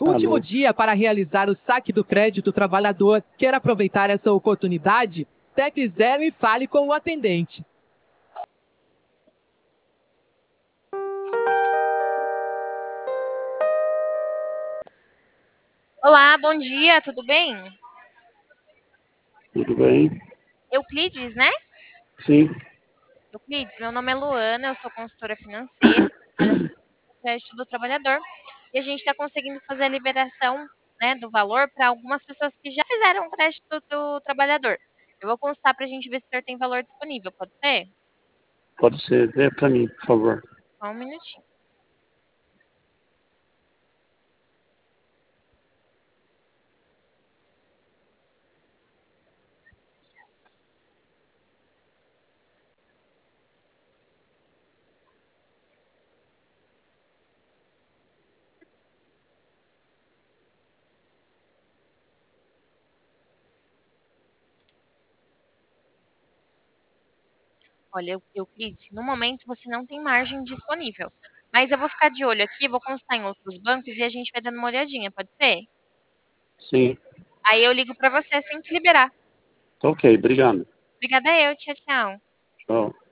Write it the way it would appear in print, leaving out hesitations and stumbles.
Último Alô? dia para realizar o saque do crédito trabalhador. Quer aproveitar essa oportunidade? Tepe 0 e fale com o atendente. Olá, bom dia, tudo bem? Tudo bem? Euclides, né? Sim, Euclides, meu nome é Luana, eu sou consultora financeira, trabalho no crédito do trabalhador e a gente está conseguindo fazer a liberação, né, do valor para algumas pessoas que já fizeram o crédito do trabalhador. Eu vou constar para a gente ver se o senhor tem valor disponível, pode ser? pode ser. Dê para mim, por favor. Só um minutinho. Olha, Euclides, no momento você não tem margem disponível, mas eu vou ficar de olho aqui, vou constar em outros bancos e a gente vai dando uma olhadinha, pode ser? Sim. Aí eu ligo para você assim que liberar. Tá ok, obrigado. Obrigada eu, tchau, tchau. Tchau.